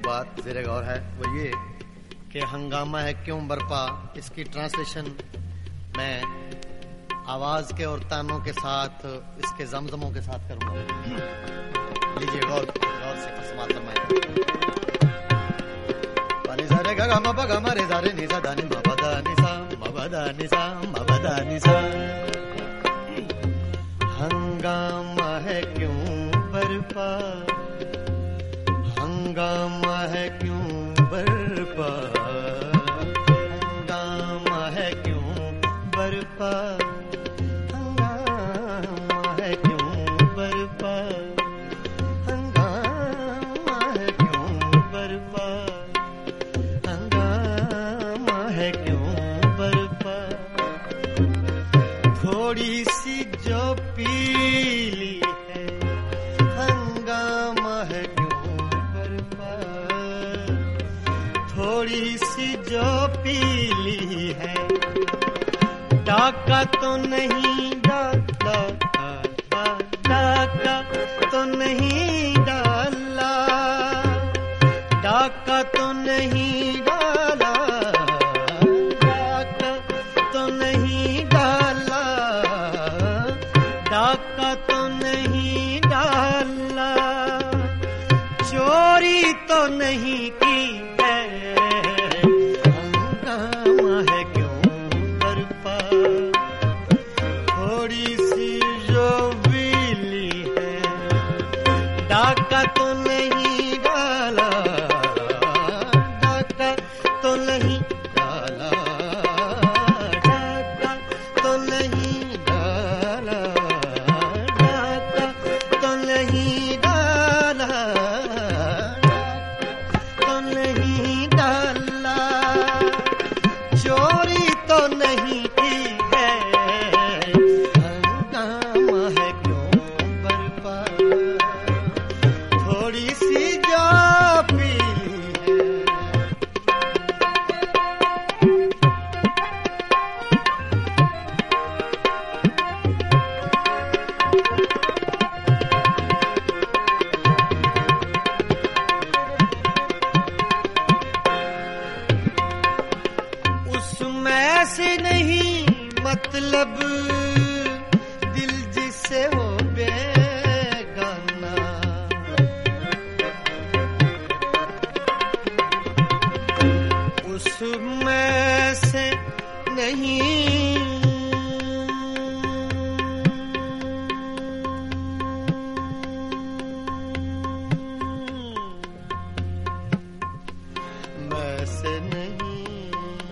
बात ज़ेरे गौर है वो ये कि हंगामा है क्यों बरपा, इसकी ट्रांसलेशन मैं आवाज के और तानों के साथ इसके जमजमों के साथ करूंगा। लीजिए गौर से समाप्त फरमाएं। पानी सारे गा मा पा गा मा रे सा रे नि सा दा नि मा पा दा नि सा मा पा दा नि सा मा पा दा नि सा। हंगामा है क्यों बरपा, हंगामा है क्यों बरपा, हंगामा है क्यों बरपा, हंगामा है क्यों बरपा, हंगामा है क्यों बरपा, हंगामा है क्यों बरपा। थोड़ी सी जो पीली है, हंगामा है क्यों बरपा। थोड़ी सी जो पीली है, डाका तो नहीं डाला, डाका तो नहीं डाला, डाका तो नहीं डाला, डाका तो नहीं डाला, डाका तो नहीं डाला, चोरी तो नहीं की है, हंगामा है क्यों बरपा। थोड़ी सी जो बिजली है, डाका तो नहीं डाला, डाका तो नहीं डाला, डाका तो नहीं डाला, डाका तो नहीं डाला, तो नहीं डाला, चोरी तो नहीं की है, हंगामा है क्यों बरपा। थोड़ी सी जो पीली है। उसमें से नहीं मतलब दिल जिससे हो बेगाना, उसमें से नहीं मैं से नहीं,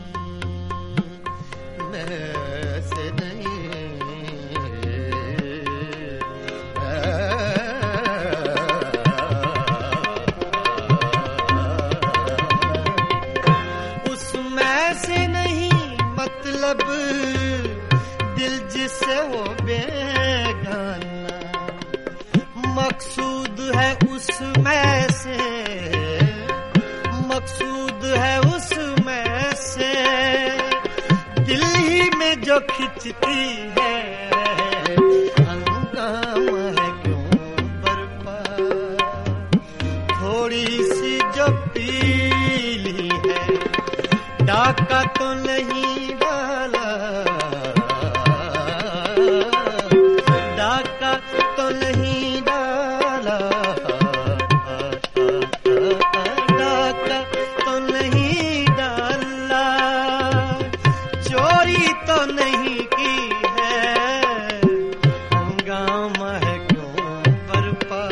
मैं से नहीं, उसमें से नहीं मतलब दिल जिससे वो बेगाना, मकसूद है उसमें से, मकसूद है उसमें से, दिल ही में जो खिंचती है, हंगामा है क्यों बरपा। थोड़ी सी जो पीली है, डाका तो नहीं डाला, डाका तो नहीं डाला, डाका तो नहीं डाला, चोरी तो नहीं की है, हंगामा है क्यों बरपा।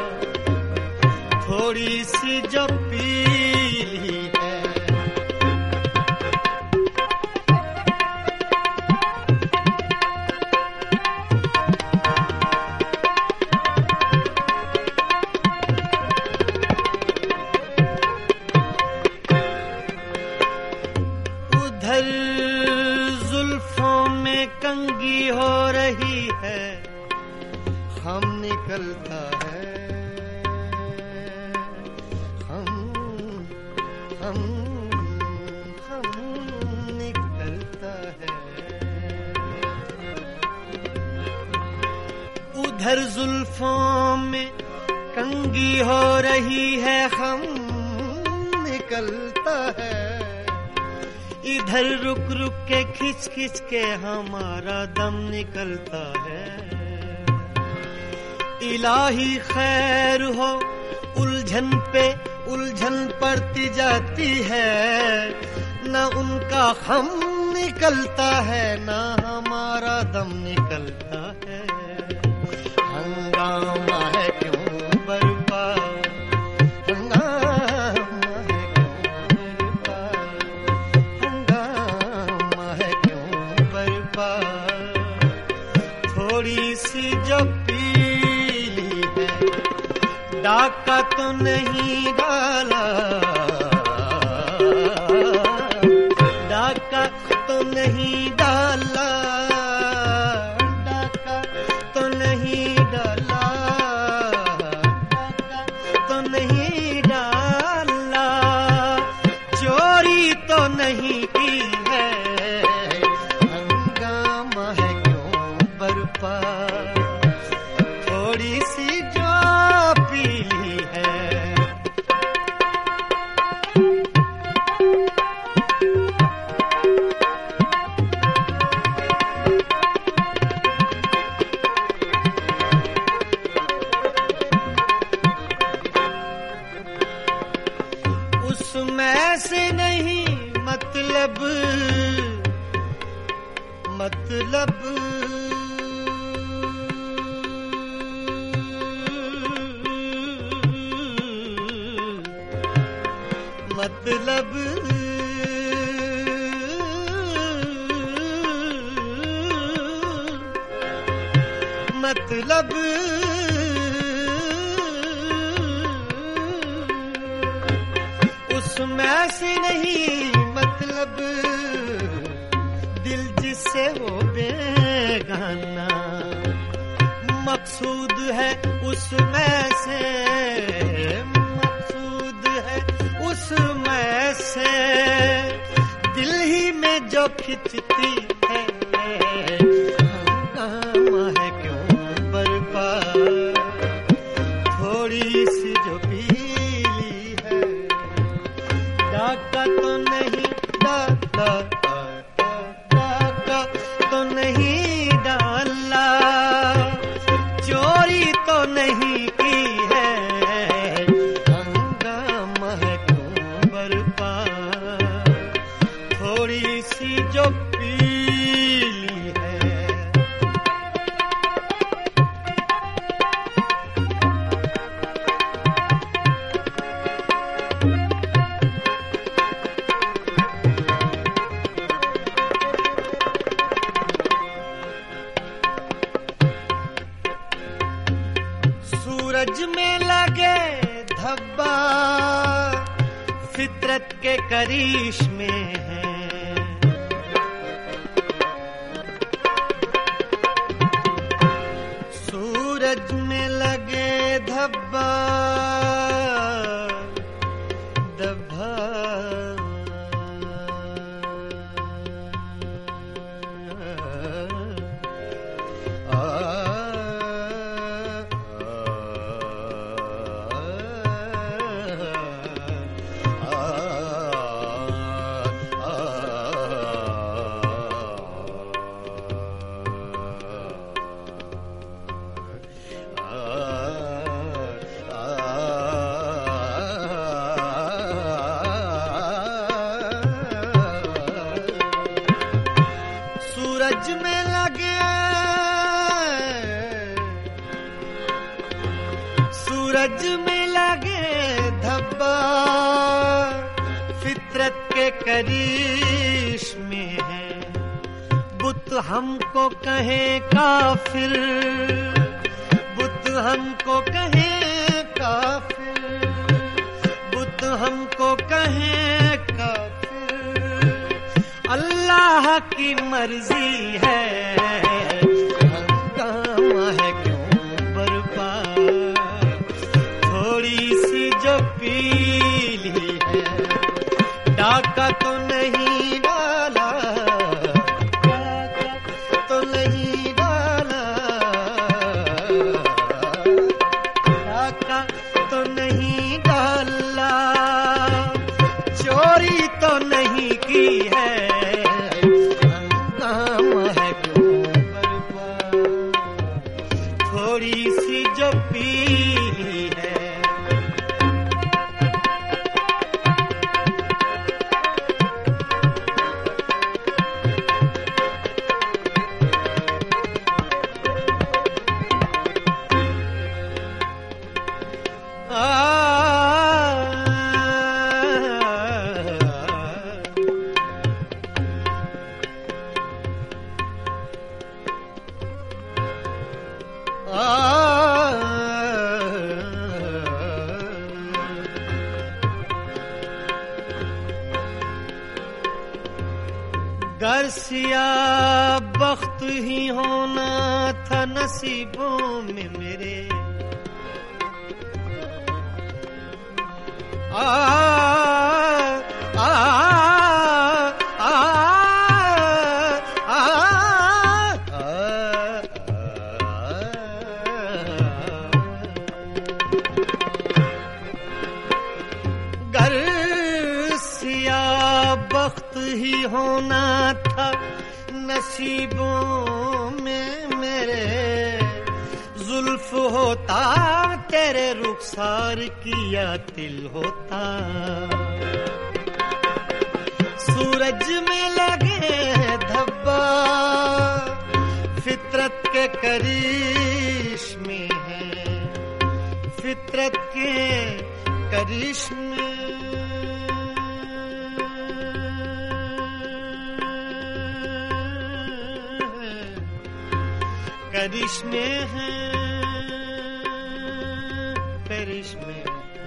थोड़ी सी जो पीली है। उधर जुल्फों में कंगी हो रही है, हम निकलता है, हम निकलता है। उधर जुल्फों में कंगी हो रही है, हम निकलता है। इधर रुक रुक के खिंच खिंच के हमारा दम निकलता है। इलाही खैर हो, उलझन पे उलझन पड़ती जाती है। न उनका हम निकलता है, न हमारा दम निकलता है। हंगामा है क्यों बरपा, हंगामा है क्यों बरपा, हंगामा है क्यों बरपा। थोड़ी सी जो पीली है, डाका तो नहीं डाला, डाका तो नहीं डाला, डाका तो नहीं डाला, डाका तो नहीं डाला। चोरी तो नहीं की है, हंगामा है क्यों बरपा। थोड़ी सी जो पीली है। उसमें से नहीं मतलब, मतलब मतलब मतलब उसमें से नहीं मतलब, दिल जिससे हो बेगाना। मकसूद है उसमें से, मकसूद है उसमें से, दिल ही में जो खिंचती है। हंगामा है क्यों बरपा, थोड़ी सी जो पीली है। डाका तो नहीं डाला, डाका तो नहीं डाला। चोरी तो नहीं की है, हंगामा है क्यों बरपा। थोड़ी सी जो पीली है। सूरज में लगे धब्बा, फितरत के करिश्मे हैं। सूरज में लगे धब्बा, धब्बा सूरज में लगे, सूरज में लगे धब्बा, फितरत के करिश्मे हैं। बुत हमको कहे काफिर, बुत हमको कहे काफिर, बुत हमको कहे काफिर। अल्लाह की मर्जी है, हंगामा है क्यों बरपा। थोड़ी सी जो पीली है, डाका तो नहीं डाला, डाका तो नहीं डाला, डाका तो नहीं डाला। सी जो पीली है। गर सिया बख्त ही होना था नसीबों में मेरे, गर सिया बख्त ही होना था नसीबों में मेरे, जुल्फ होता तेरे रुखसार किया तिल होता, सूरज में लगे धब्बा फितरत के करिश्मे हैं, फितरत के करिश्मे करिश्मे हैं, करिश्मे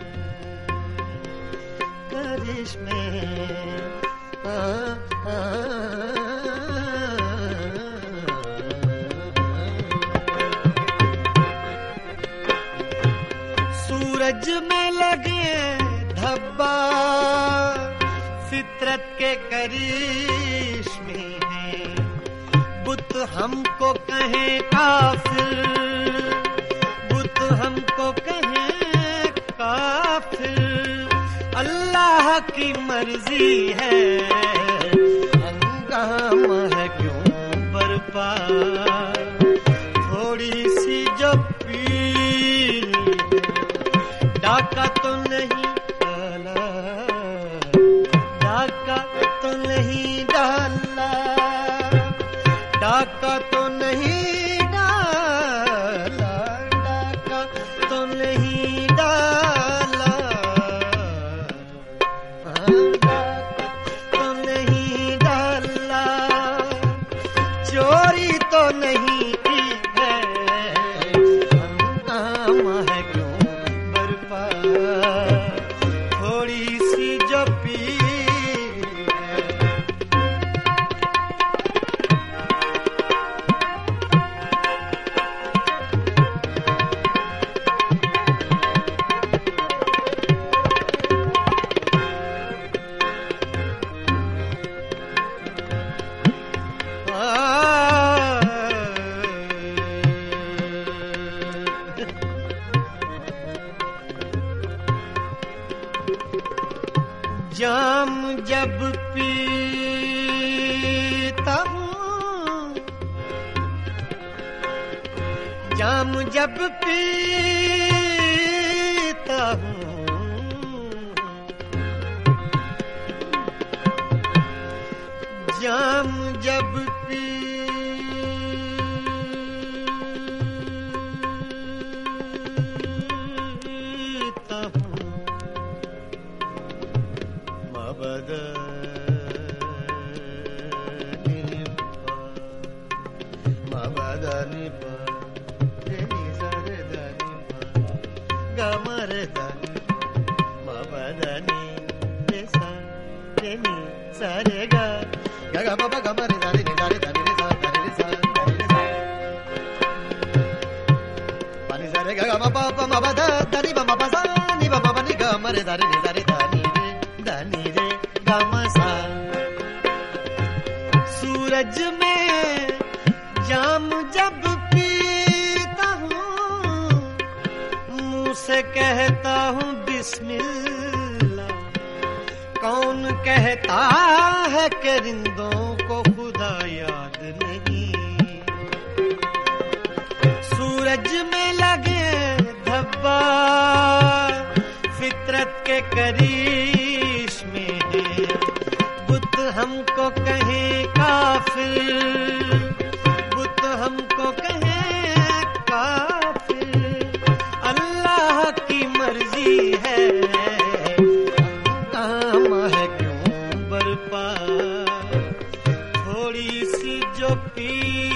करिश्मे सूरज में लगे धब्बा फितरत के करिश्मे हैं, बुत हमको कहें काफिर, बुत हमको कहें काफिर, अल्लाह की मर्जी है, हंगामा है क्यों बरपा, थोड़ी सी जो पीली डाका तो नहीं डाला, डाका तो नहीं डाला, डाका तो नहीं डाला, डाका तो नहीं डाला, डाका तो नहीं डाला, चोरी तो नहीं की है, हंगामा है क्यों बरपा, थोड़ी सी जो पी जाम जब पीता हूँ, जाम जब पीता हूँ, जाम जब पीता हूँ, सूरज में जाम जब पीता हूँ, मुँह से कहता हूँ बिस्मिल्लाह, कौन कहता है कि रिंदों को खुदा याद नहीं, सूरज में लगे पीर